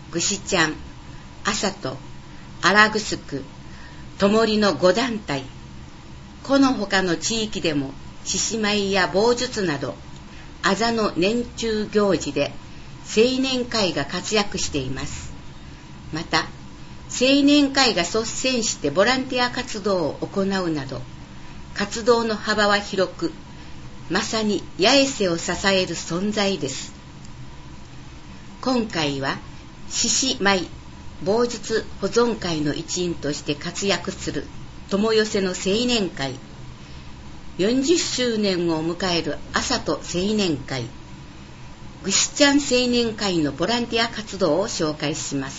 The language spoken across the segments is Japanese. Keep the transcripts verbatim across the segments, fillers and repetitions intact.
ぐしちゃん、あさと、あらぐすく、ともりのご団体、この他の地域でも獅子舞や棒術などあざの年中行事で青年会が活躍しています。また青年会が率先してボランティア活動を行うなど活動の幅は広く、まさに八重瀬を支える存在です。今回は獅子舞棒術保存会の一員として活躍する友寄せの青年会、よんじゅっしゅうねんを迎えるあさと青年会、ぐしちゃん青年会のボランティア活動を紹介します。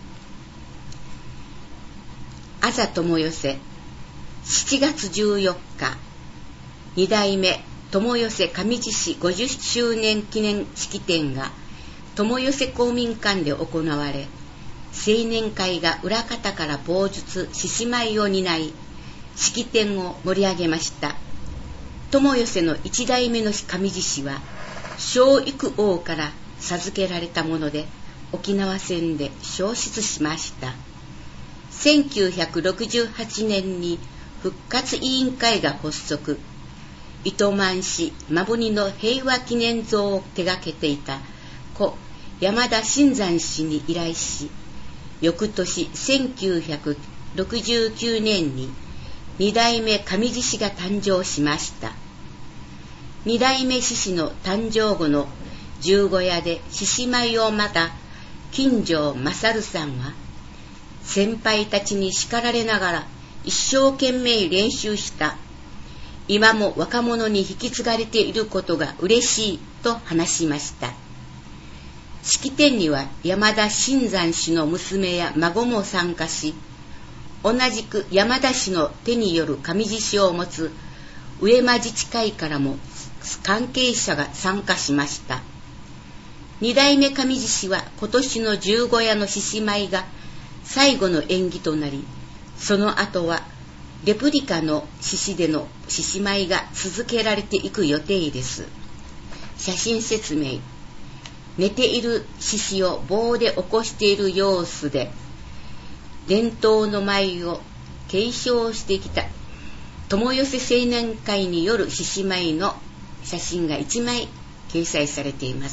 あざ友寄せしちがつじゅうよっか、に代目友寄せ上地市ごじゅっしゅうねん記念式典が友寄せ公民館で行われ、青年会が裏方から棒術獅子舞を担い式典を盛り上げました。友寄せの一代目の上地氏は小育王から授けられたもので沖縄戦で焼失しました。せんきゅうひゃくろくじゅうはちねんに復活委員会が発足、糸満市摩文仁の平和記念像を手掛けていた故山田新山氏に依頼し、翌年せんきゅうひゃくろくじゅうきゅうねんに二代目上地氏が誕生しました。二代目獅子の誕生後の十五夜で獅子舞をまた金城勝さんは、先輩たちに叱られながら一生懸命練習した、今も若者に引き継がれていることが嬉しいと話しました。式典には山田新山氏の娘や孫も参加し、同じく山田氏の手による上地氏を持つ上間自治会からも関係者が参加しました。二代目上地氏は今年の十五夜の獅子舞が最後の演技となり、その後はレプリカの獅子での獅子舞が続けられていく予定です。写真説明。寝ている獅子を棒で起こしている様子で伝統の舞を継承してきた友寄せ青年会による獅子舞の写真がいちまい掲載されています。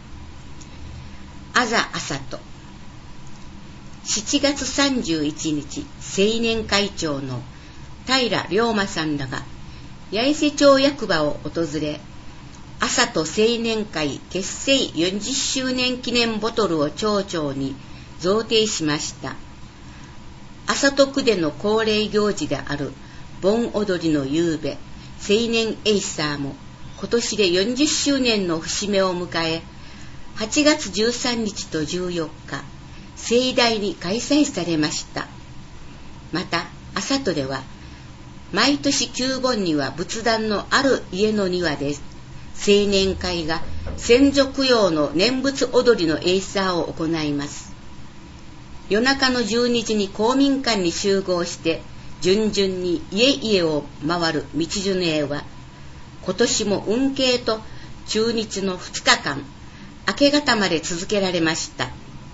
あざあさとしちがつさんじゅういちにち、青年会長の平龍馬さんらが八重瀬町役場を訪れ、あさと青年会結成よんじゅっしゅうねん記念ボトルを町長に贈呈しました。あさと区での恒例行事である盆踊りの夕べ、青年エイサーも今年でよんじゅっしゅうねんの節目を迎え、はちがつじゅうさんにちとじゅうよっか、盛大に開催されました。また、あさとでは、毎年旧盆には仏壇のある家の庭で、青年会が先祖供養の念仏踊りのエイサーを行います。夜中のじゅうにじに公民館に集合して、順々に家々を回る道順営は、今年も運慶と中日のふつかかん、明け方まで続けられました。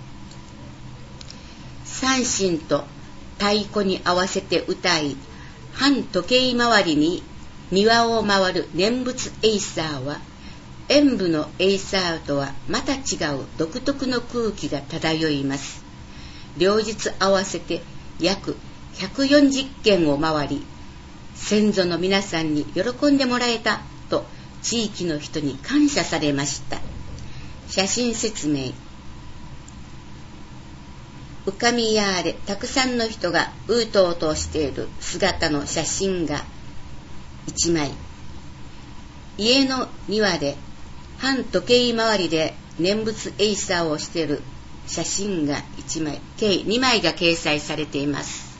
三振と太鼓に合わせて歌い、反時計回りに庭を回る念仏エイサーは、演舞のエイサーとはまた違う独特の空気が漂います。両日合わせて約ひゃくよんじゅっけんを回り、先祖の皆さんに喜んでもらえたと地域の人に感謝されました。写真説明。浮かみやーでたくさんの人がうーとうとしている姿の写真がいちまい。家の庭で反時計回りで念仏エイサーをしている写真がいちまい、計にまいが掲載されています。